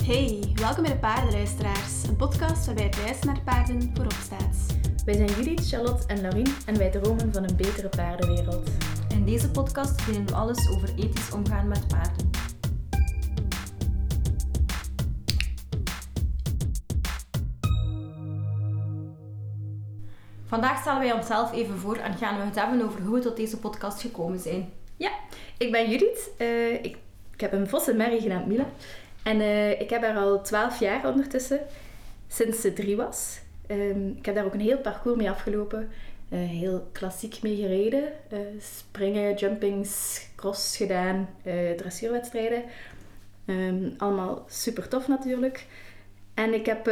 Hey, welkom bij de Paardenluisteraars, een podcast waarbij het luisteren naar paarden voorop staat. Wij zijn Judith, Charlotte en Laurien en wij dromen van een betere paardenwereld. In deze podcast delen we alles over ethisch omgaan met paarden. Vandaag stellen wij onszelf even voor en gaan we het hebben over hoe we tot deze podcast gekomen zijn. Ja, ik ben Judith. Ik heb een vosse merrie genaamd Mila. En ik heb haar al 12 jaar ondertussen, sinds ze 3 was. Ik heb daar ook een heel parcours mee afgelopen. Heel klassiek mee gereden. Springen, jumpings, cross gedaan, dressuurwedstrijden. Allemaal super tof natuurlijk. En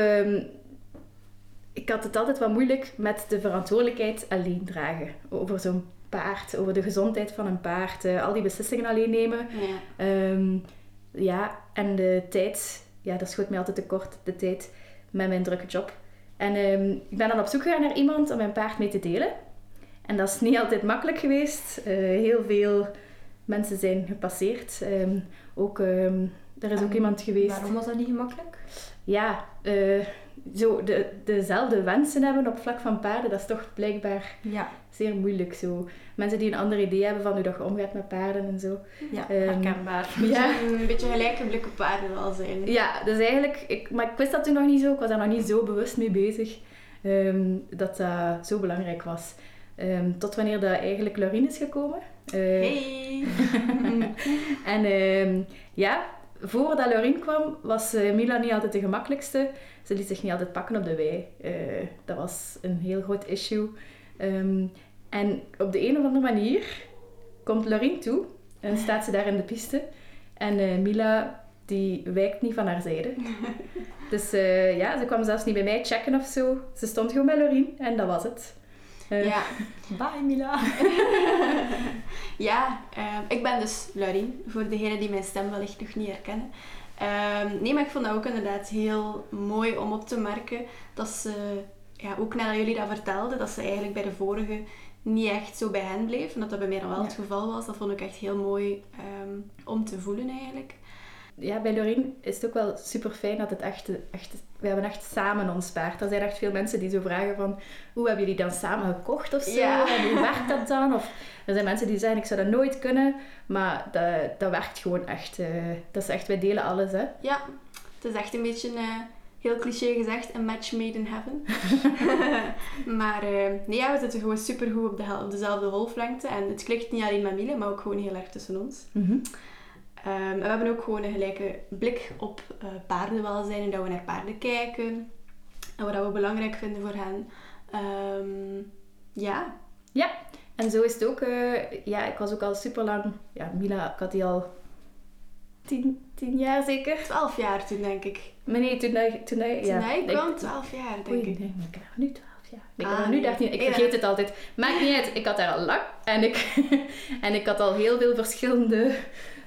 ik had het altijd wat moeilijk met de verantwoordelijkheid alleen dragen. Over zo'n paard, over de gezondheid van een paard. Al die beslissingen alleen nemen. Ja. En de tijd, dat schoot mij altijd tekort, de tijd met mijn drukke job. En ik ben dan op zoek gegaan naar iemand om mijn paard mee te delen. En dat is niet altijd makkelijk geweest. Heel veel mensen zijn gepasseerd. Er is ook iemand geweest... Waarom was dat niet gemakkelijk? Ja, zo dezelfde wensen hebben op vlak van paarden, dat is toch blijkbaar zeer moeilijk. Zo. Mensen die een ander idee hebben van hoe dat je omgaat met paarden en zo. Ja, herkenbaar. Een beetje gelijke blik op paardenwelzijn. Ja, dus eigenlijk... Maar ik wist dat toen nog niet zo. Ik was daar nog niet zo bewust mee bezig. Dat dat zo belangrijk was. Tot wanneer dat eigenlijk Laurien is gekomen. Hey! En voordat Laurien kwam, was Mila niet altijd de gemakkelijkste. Ze liet zich niet altijd pakken op de wei. Dat was een heel groot issue. En op de een of andere manier komt Laurien toe en staat ze daar in de piste. En Mila, die wijkt niet van haar zijde. Dus ze kwam zelfs niet bij mij checken of zo. Ze stond gewoon bij Laurien en dat was het. Bye Mila. Ik ben dus Laurien, voor degenen die mijn stem wellicht nog niet herkennen. Maar ik vond dat ook inderdaad heel mooi om op te merken dat ze, ook nadat jullie dat vertelden, dat ze eigenlijk bij de vorige niet echt zo bij hen bleef. En dat dat bij mij dan wel het geval was. Dat vond ik echt heel mooi om te voelen eigenlijk. Ja, bij Laurien is het ook wel super fijn dat het echt... We hebben echt samen ons paard. Er zijn echt veel mensen die zo vragen van... Hoe hebben jullie dan samen gekocht of zo? Ja. En hoe werkt dat dan? Of er zijn mensen die zeggen, ik zou dat nooit kunnen. Maar dat werkt gewoon echt. Dat is echt, wij delen alles, hè. Ja, het is echt een beetje... heel cliché gezegd, een match made in heaven. Maar we zitten gewoon supergoed op dezelfde golflengte. En het klikt niet alleen met Mila, maar ook gewoon heel erg tussen ons. Mm-hmm. We hebben ook gewoon een gelijke blik op paardenwelzijn en dat we naar paarden kijken. En wat we belangrijk vinden voor hen. Ja, en zo is het ook. Ik was ook al super lang... Ja, Mila, ik had die al 10 jaar zeker. 12 jaar toen, denk ik. Maar nee, toen hij kwam, 12 jaar, denk ik. Nee, maar ik heb haar nu 12 jaar. Ik heb haar nu 13. Ik vergeet het altijd. Maakt niet uit. Ik had haar al lang. En ik had al heel veel verschillende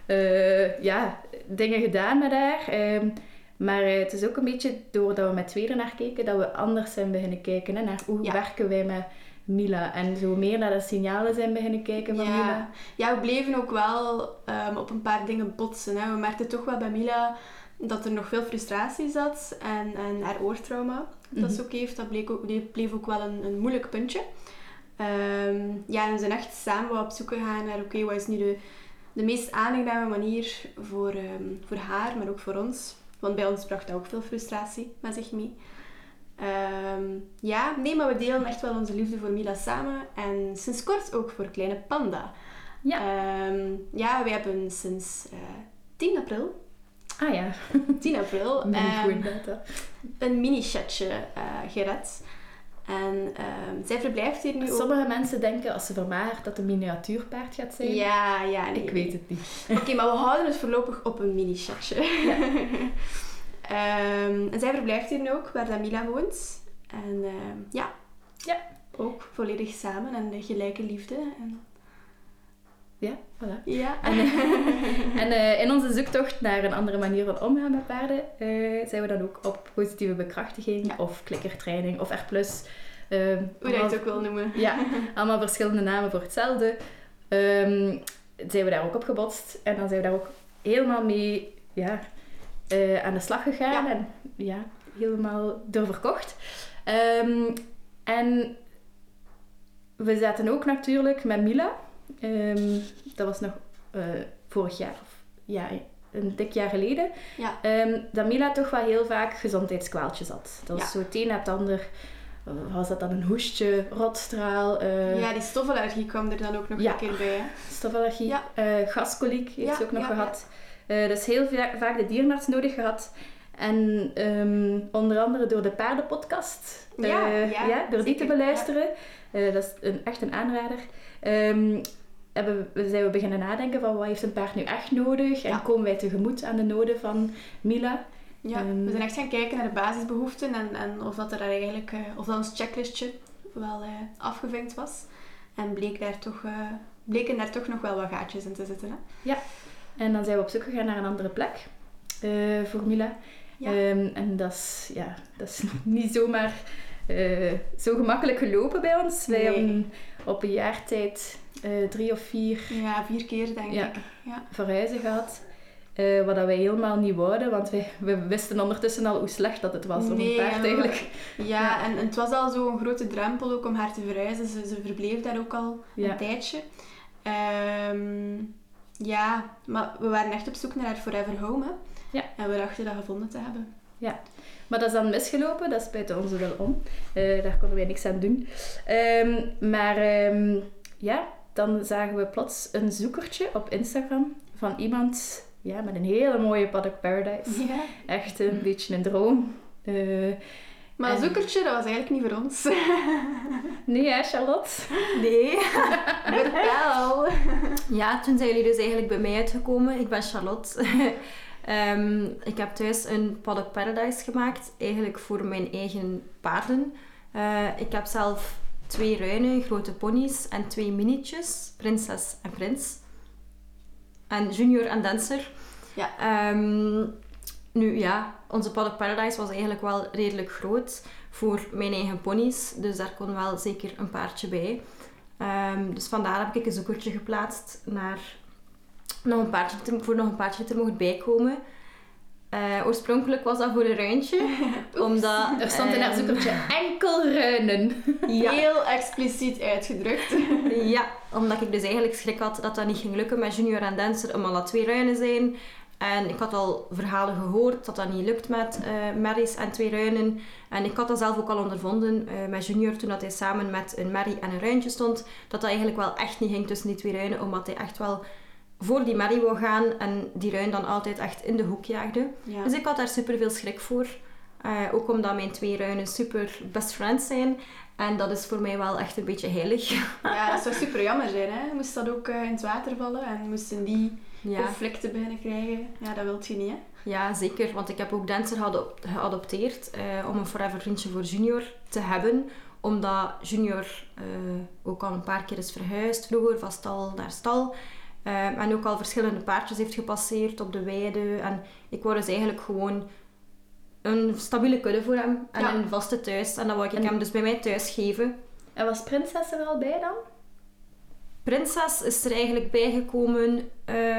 dingen gedaan met haar. Maar het is ook een beetje doordat we met 2 naar keken, dat we anders zijn beginnen kijken. Hè, naar hoe werken wij met Mila. En zo meer naar de signalen zijn beginnen kijken van Mila. Ja, we bleven ook wel op een paar dingen botsen. Hè. We merkten toch wel bij Mila dat er nog veel frustratie zat. En haar oortrauma dat ze ook heeft, dat bleef ook wel een moeilijk puntje. En we zijn echt samen wel op zoek gegaan naar wat is nu de meest aangename manier voor haar, maar ook voor ons. Want bij ons bracht dat ook veel frustratie met zich mee. Maar we delen echt wel onze liefde voor Mila samen. En sinds kort ook voor kleine Panda. Ja. We hebben sinds 10 april... 10 april... een mini-chatje gered. En zij verblijft hier nu ook... Sommige mensen denken als ze vermagert dat het een miniatuurpaard gaat zijn. Ja. Ik weet het niet. Oké, maar we houden het voorlopig op een mini-chatje. Ja. En zij verblijft hier nu ook, waar dat Mila woont. En ook volledig samen en de gelijke liefde. Ja, voilà. Ja. En in onze zoektocht naar een andere manier van omgaan met paarden, zijn we dan ook op positieve bekrachtiging of klikkertraining of R+. Hoe dat je het ook wil noemen. Ja, allemaal verschillende namen voor hetzelfde. Zijn we daar ook op gebotst. En dan zijn we daar ook helemaal mee aan de slag gegaan. Ja. En ja, helemaal doorverkocht. En we zaten ook natuurlijk met Mila. Dat was nog vorig jaar. Of, ja, een dik jaar geleden. Ja. Dat Mila toch wel heel vaak gezondheidskwaaltjes had. Dat was zo het een na het ander. Was dat dan een hoestje, rotstraal? Ja, die stofallergie kwam er dan ook nog een keer bij. Hè? Stofallergie. Ja. Gaskoliek heeft ze ook nog gehad. Dus heel vaak de dierenarts nodig gehad. En onder andere door de paardenpodcast. Door die te beluisteren. Dat is echt een aanrader. Zijn we beginnen nadenken van wat heeft een paard nu echt nodig? En komen wij tegemoet aan de noden van Mila? Ja, we zijn echt gaan kijken naar de basisbehoeften en of dat er eigenlijk, of dat ons checklistje wel afgevinkt was. En bleken daar toch nog wel wat gaatjes in te zitten. Hè? Ja, en dan zijn we op zoek gegaan naar een andere plek voor Mila. Ja. En dat is niet zomaar zo gemakkelijk gelopen bij ons. Wij hebben op een jaar tijd 3 of 4... Ja, 4 keer denk ik. Ja. Verhuizen gehad. Wat wij helemaal niet wouden, want we wisten ondertussen al hoe slecht dat het was om een paard eigenlijk. Ja, en het was al zo'n grote drempel ook om haar te verhuizen. Ze verbleef daar ook al een tijdje. Maar we waren echt op zoek naar haar forever home. Hè? Ja. En we dachten dat gevonden te hebben. Ja, maar dat is dan misgelopen. Dat spijt ons wel om. Daar konden wij niks aan doen. Dan zagen we plots een zoekertje op Instagram van iemand... Ja, met een hele mooie Paddock Paradise. Ja. Echt een beetje een droom. Maar een zoekertje, dat was eigenlijk niet voor ons. Nee, hè, Charlotte? Nee. Vertel. Ja, toen zijn jullie dus eigenlijk bij mij uitgekomen. Ik ben Charlotte. Ik heb thuis een Paddock Paradise gemaakt. Eigenlijk voor mijn eigen paarden. Ik heb zelf 2 ruine, grote ponies en 2 minietjes. Prinses en Prins. En Junior en Dancer. Ja. Onze Paddock Paradise was eigenlijk wel redelijk groot voor mijn eigen ponies. Dus daar kon wel zeker een paardje bij. Dus vandaar heb ik een zoekertje geplaatst naar nog een paardje te mogen bijkomen. Oorspronkelijk was dat voor een ruintje. Omdat, er stond in haar zoekertje enkel ruinen. Ja. Heel expliciet uitgedrukt. Ja, omdat ik dus eigenlijk schrik had dat dat niet ging lukken met Junior en Dancer, omdat dat 2 ruinen zijn. En ik had al verhalen gehoord dat dat niet lukt met merries en 2 ruinen. En ik had dat zelf ook al ondervonden met Junior toen dat hij samen met een merrie en een ruintje stond. Dat eigenlijk wel echt niet ging tussen die 2 ruinen, omdat hij echt wel voor die merrie wou gaan en die ruin dan altijd echt in de hoek jaagde. Ja. Dus ik had daar super veel schrik voor. Ook omdat mijn 2 ruinen super best friends zijn. En dat is voor mij wel echt een beetje heilig. Ja, dat zou super jammer zijn, hè? Moest dat ook in het water vallen en moesten die conflicten beginnen krijgen. Ja, dat wilt je niet, hè? Ja, zeker. Want ik heb ook Dancer geadopteerd om een forever vriendje voor Junior te hebben. Omdat Junior ook al een paar keer is verhuisd vroeger, van stal naar stal. En ook al verschillende paardjes heeft gepasseerd op de weide. En ik wou dus eigenlijk gewoon een stabiele kudde voor hem. En een vaste thuis. En dat wou ik hem dus bij mij thuis geven. En was Prinses er al bij dan? Prinses is er eigenlijk bijgekomen...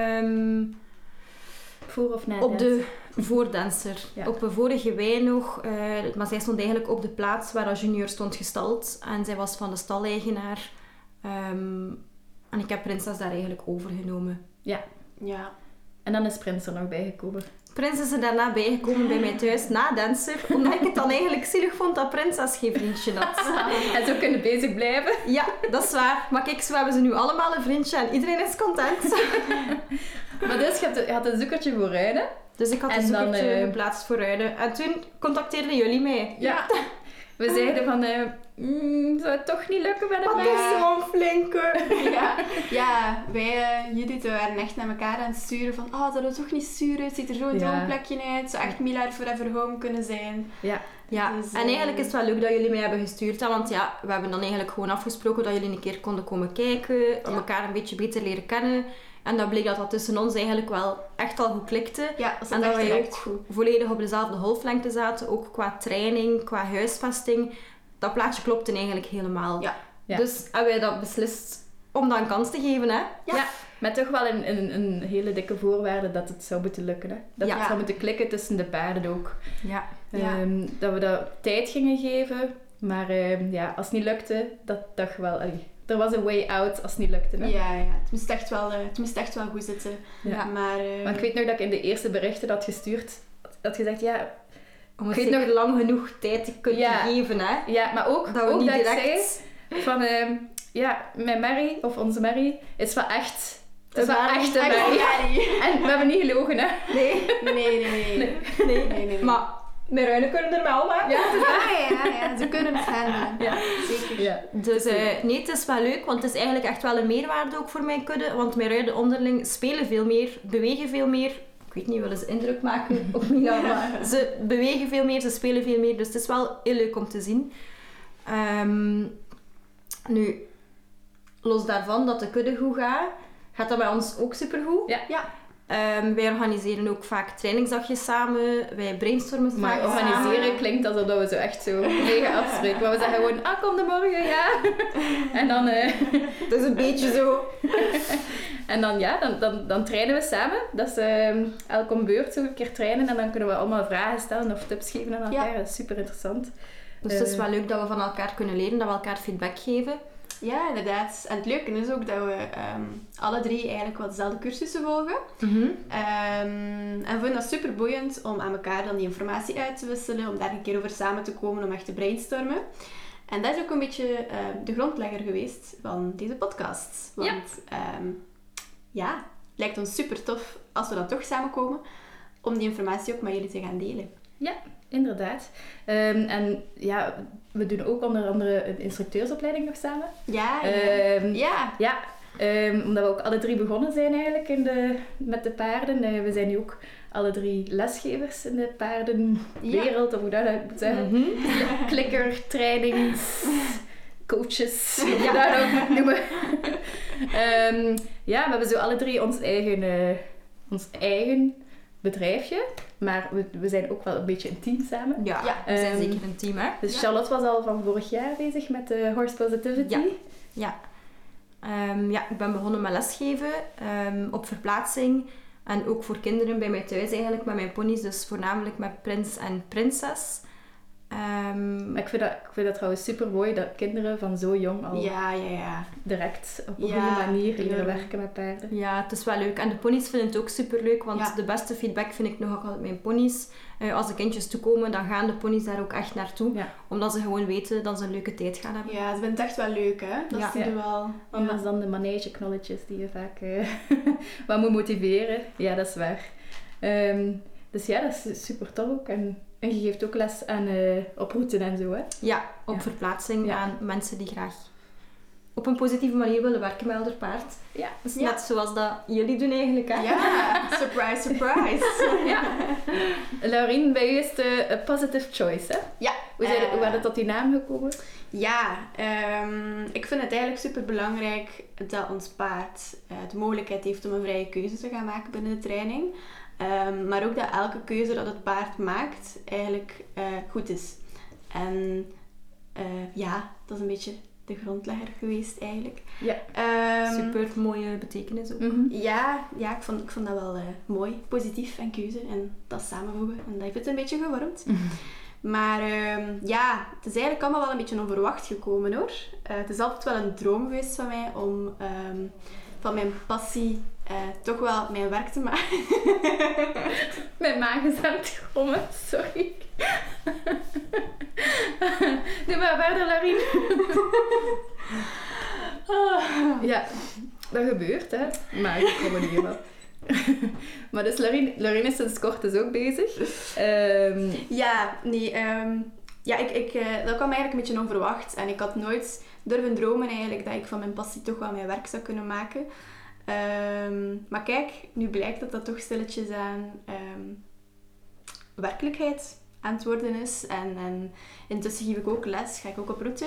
voor of na Dancer? Voor Dancer. Ja. Op een vorige wei nog. Maar zij stond eigenlijk op de plaats waar Junior stond gestald. En zij was van de staleigenaar. En ik heb Prinses daar eigenlijk overgenomen. Ja. En dan is Prins er nog bijgekomen. Prins is er daarna bijgekomen bij mij thuis, na Dancer. Omdat ik het dan eigenlijk zielig vond dat Prinses geen vriendje had. En zo kunnen bezig blijven. Ja, dat is waar. Maar kijk, zo hebben ze nu allemaal een vriendje en iedereen is content. Maar dus, je had een zoekertje voor ruinen. Dus ik had een zoekertje geplaatst voor ruinen. En toen contacteerden jullie mij. Ja. We zeiden van... zou het toch niet lukken met een paard? Wat is zo'n flinke? Ja, wij, Judith, we waren echt naar elkaar aan het sturen van dat is toch niet sturen, het ziet er zo'n droomplekje uit, zou echt Mila forever home kunnen zijn. Ja, dus, en eigenlijk is het wel leuk dat jullie mij hebben gestuurd, want we hebben dan eigenlijk gewoon afgesproken dat jullie een keer konden komen kijken, om elkaar een beetje beter leren kennen. En dan bleek dat tussen ons eigenlijk wel echt al goed klikte. Ja, dat en dat wij ook volledig op dezelfde golflengte zaten, ook qua training, qua huisvesting. Dat plaatje klopte eigenlijk helemaal. Ja. Dus hebben wij dat beslist om dat een kans te geven, hè? Ja. Met toch wel een hele dikke voorwaarde dat het zou moeten lukken. Hè? Dat het zou moeten klikken tussen de paarden ook. Ja. Dat we dat tijd gingen geven. Maar als het niet lukte, dat dacht wel... er was een way out als het niet lukte. Hè? Ja. Het moest echt wel goed zitten. Ja. Maar, Want ik weet nog dat ik in de eerste berichten had gestuurd... had gezegd, om het nog lang genoeg tijd te kunnen geven, hè? Ja, maar ook dat we niet dat direct... ik zei van... mijn Mary, of onze Mary, is wel echt... Het is wel echt een Mary. En we hebben niet gelogen, hè? Nee. Maar met ruinen kunnen er wel, hè? Ja, ze kunnen het handelen. Ja, zeker. Ja. Dus nee, het is wel leuk, want het is eigenlijk echt wel een meerwaarde ook voor mijn kudde. Want mijn ruiden onderling spelen veel meer, bewegen veel meer. Ik weet niet, willen ze indruk maken op Mila, maar ze bewegen veel meer, ze spelen veel meer. Dus het is wel heel leuk om te zien. Nu, los daarvan dat de kudde goed gaat dat bij ons ook supergoed. Ja. Wij organiseren ook vaak trainingsdagjes samen. Wij brainstormen vaak Maar organiseren samen. klinkt alsof we zo echt zo mega afspreken. Maar we zeggen gewoon, kom de morgen, ja. En dan... Dat is een beetje zo. En dan trainen we samen. Dat is elk om beurt zo een keer trainen. En dan kunnen we allemaal vragen stellen of tips geven aan elkaar. Dat is super interessant. Dus het is wel leuk dat we van elkaar kunnen leren, dat we elkaar feedback geven. Ja, inderdaad. En het leuke is ook dat we alle drie eigenlijk wat dezelfde cursussen volgen. En we vinden dat super boeiend om aan elkaar dan die informatie uit te wisselen, om daar een keer over samen te komen, om echt te brainstormen. En dat is ook een beetje de grondlegger geweest van deze podcast. Want het lijkt ons super tof als we dan toch samenkomen, om die informatie ook met jullie te gaan delen. Ja, inderdaad. En ja, we doen ook onder andere een instructeursopleiding nog samen. Omdat we ook alle drie begonnen zijn eigenlijk met de paarden. We zijn nu ook alle drie lesgevers in de paardenwereld, of hoe dat moet zeggen. Klikker, trainings, coaches, hoe je dat ook moet noemen. We hebben zo alle drie ons eigen bedrijfje, maar we zijn ook wel een beetje een team samen. Ja, we zijn zeker een team, hè. Dus Charlotte was al van vorig jaar bezig met de Horse Positivity. Ja, ik ben begonnen met lesgeven op verplaatsing en ook voor kinderen bij mij thuis eigenlijk, met mijn ponies, dus voornamelijk met Prins en Prinses. Maar ik vind dat trouwens super mooi dat kinderen van zo jong al direct op een goede manier leren werken met paarden. Ja, het is wel leuk. En de ponies vinden het ook super leuk, want de beste feedback vind ik nog altijd mijn ponies. Als de kindjes toekomen, dan gaan de ponies daar ook echt naartoe. Ja. Omdat ze gewoon weten dat ze een leuke tijd gaan hebben. Ja, ze vinden het echt wel leuk, hè. Dat zie je wel. Anders dan de manege knolletjes die je vaak wat moet motiveren. Ja, dat is waar. Dus ja, dat is super tof ook. En je geeft ook les aan oprouten en zo, hè? Ja, op verplaatsing aan mensen die graag op een positieve manier willen werken met elder paard. Ja. Dus net zoals dat jullie doen eigenlijk, hè? Ja, surprise, surprise. Laurien, bij u is de Positive Choice, hè? Ja. Hoe werd het tot die naam gekomen? Ja, ik vind het eigenlijk super belangrijk dat ons paard de mogelijkheid heeft om een vrije keuze te gaan maken binnen de training. Maar ook dat elke keuze dat het paard maakt eigenlijk goed is. En dat is een beetje de grondlegger geweest eigenlijk. Ja, super mooie betekenis ook. Ja, ik vond dat wel mooi, positief en keuze en dat samenvoegen. En dat heeft het een beetje gevormd. Maar het is eigenlijk allemaal wel een beetje onverwacht gekomen, hoor. Het is altijd wel een droom geweest van mij om van mijn passie toch wel mijn werk te maken. Mijn maag is aan het grommen, sorry. Doe maar verder, Laurien. Ja, dat gebeurt, hè. Maar ik kom er niet helemaal. Maar dus Laurien is sinds kort dus ook bezig. Dat kwam eigenlijk een beetje onverwacht. En ik had nooit durven dromen eigenlijk dat ik van mijn passie toch wel mijn werk zou kunnen maken. Maar kijk, nu blijkt dat dat toch stilletjes aan werkelijkheid aan het worden is. En intussen geef ik ook les, ga ik ook op route.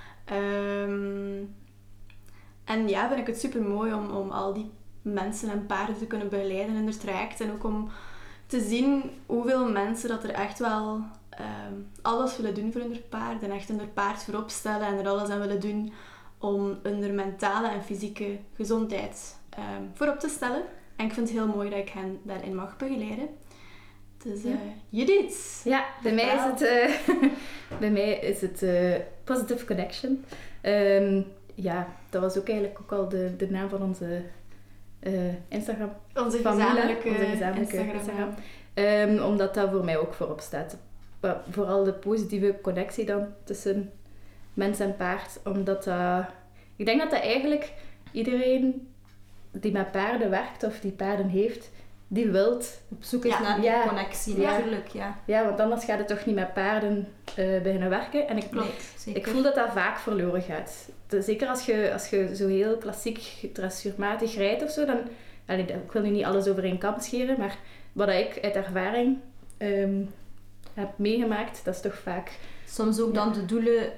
En ja, vind ik het super mooi om al die mensen en paarden te kunnen begeleiden in het traject. En ook om te zien hoeveel mensen dat er echt wel alles willen doen voor hun paard. En echt hun paard voorop stellen en er alles aan willen doen om hun mentale en fysieke gezondheid voor op te stellen. En ik vind het heel mooi dat ik hen daarin mag begeleiden. Dus Judith. Ja, bij mij is het Positive Connection. Dat was ook eigenlijk ook al de naam van onze Instagram. Onze gezamenlijke Instagram. Omdat dat voor mij ook voorop staat. Vooral de positieve connectie dan tussen mens en paard. Omdat ik denk dat eigenlijk iedereen die met paarden werkt of die paarden heeft, die wilt op zoek is naar die connectie, natuurlijk. Ja, want anders gaat het toch niet met paarden beginnen werken. En ik voel dat vaak verloren gaat. Zeker als je zo heel klassiek dressuurmatig rijdt of zo, dan... ik wil nu niet alles over één kam scheren, maar wat ik uit ervaring heb meegemaakt, dat is toch vaak... Soms ook dan de doelen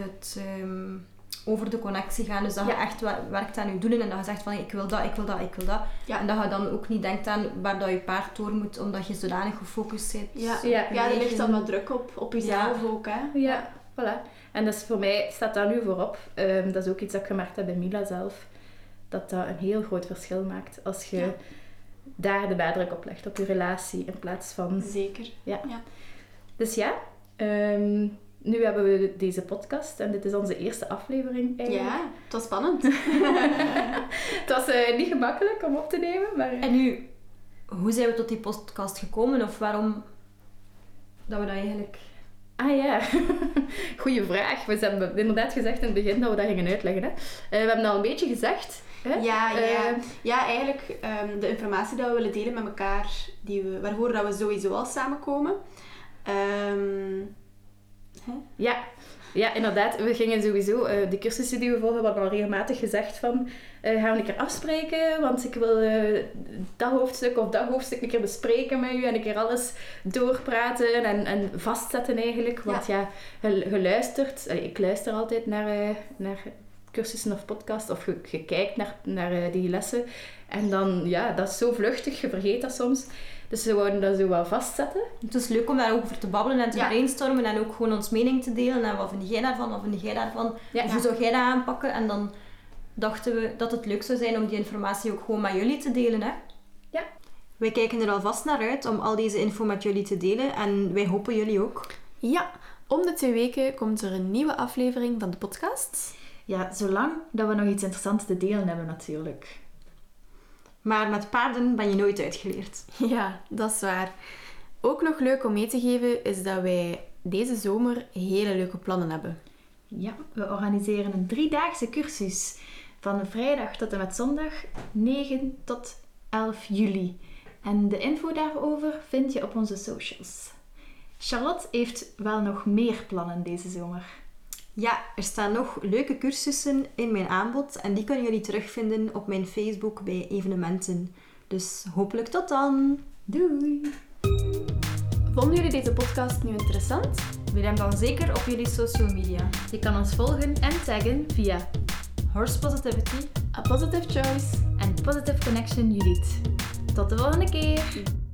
over de connectie gaan. Dus dat je echt werkt aan je doelen en dat je zegt van ik wil dat. Ja. En dat je dan ook niet denkt aan waar dat je paard door moet, omdat je zodanig gefocust bent. Er ligt dan wat druk op jezelf ook. Hè? Ja, voilà. En dus voor mij staat dat nu voorop. Dat is ook iets dat ik gemerkt heb bij Mila zelf. Dat een heel groot verschil maakt als je daar de nadruk op legt, op je relatie, in plaats van... Zeker. Ja. Dus nu hebben we deze podcast en dit is onze eerste aflevering eigenlijk. Ja, het was spannend. Het was niet gemakkelijk om op te nemen, maar... En nu, hoe zijn we tot die podcast gekomen of waarom dat we dat eigenlijk... Ah ja, goeie vraag. We hebben inderdaad gezegd in het begin dat we dat gingen uitleggen. Hè? We hebben al een beetje gezegd. Hè? Ja, eigenlijk de informatie die we willen delen met elkaar, waarvoor dat we sowieso al samenkomen. Ja, inderdaad. We gingen sowieso de cursussen die we volgen, we hadden al regelmatig gezegd van gaan we een keer afspreken, want ik wil dat hoofdstuk of dat hoofdstuk een keer bespreken met u en een keer alles doorpraten en vastzetten eigenlijk. Want je luistert, ik luister altijd naar cursussen of podcasts of je kijkt naar die lessen en dan, dat is zo vluchtig, je vergeet dat soms. Dus we wouden dat zo wel vastzetten. Het is leuk om daar ook over te babbelen en te brainstormen en ook gewoon ons mening te delen. En wat vind jij daarvan, wat vind jij daarvan? Of hoe zou jij dat aanpakken? En dan dachten we dat het leuk zou zijn om die informatie ook gewoon met jullie te delen. Hè? Ja. Wij kijken er alvast naar uit om al deze info met jullie te delen. En wij hopen jullie ook. Ja, om de 2 weken komt er een nieuwe aflevering van de podcast. Ja, zolang dat we nog iets interessants te delen hebben natuurlijk. Maar met paarden ben je nooit uitgeleerd. Ja, dat is waar. Ook nog leuk om mee te geven is dat wij deze zomer hele leuke plannen hebben. Ja, we organiseren een 3-daagse cursus van vrijdag tot en met zondag 9 tot 11 juli. En de info daarover vind je op onze socials. Charlotte heeft wel nog meer plannen deze zomer. Ja, er staan nog leuke cursussen in mijn aanbod en die kunnen jullie terugvinden op mijn Facebook bij evenementen. Dus hopelijk tot dan! Doei! Vonden jullie deze podcast nu interessant? Wil hem dan zeker op jullie social media. Je kan ons volgen en taggen via Horse Positivity, A Positive Choice en Positive Connection Judith. Tot de volgende keer!